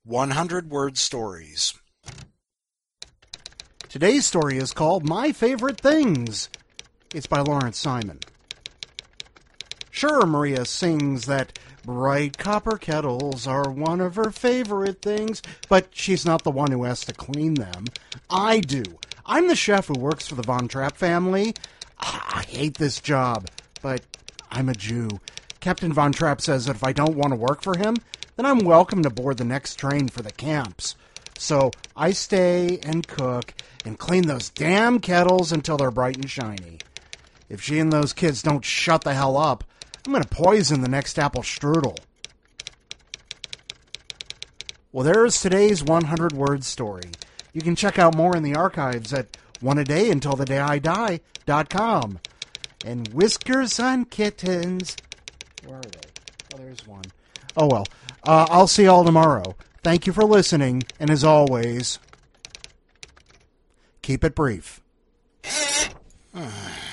100-word stories. Today's story is called My Favorite Things. It's by Lawrence Simon. Sure, Maria sings that bright copper kettles are one of her favorite things, but she's not the one who has to clean them. I do. I'm the chef who works for the Von Trapp family. I hate this job, but I'm a Jew. Captain Von Trapp says that if I don't want to work for him, then I'm welcome to board the next train for the camps. So I stay and cook and clean those damn kettles until they're bright and shiny. If she and those kids don't shut the hell up, I'm going to poison the next apple strudel. Well, there's today's 100-word story. You can check out more in the archives at oneadayuntilthedayidie.com. And whiskers on kittens. Where are they? Oh, there's one. Oh, well. I'll see you all tomorrow. Thank you for listening, and as always, keep it brief.